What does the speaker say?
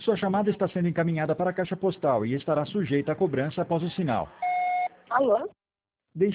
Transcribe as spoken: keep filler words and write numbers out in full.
Sua chamada está sendo encaminhada para a caixa postal e estará sujeita a cobrança após o sinal. Alô?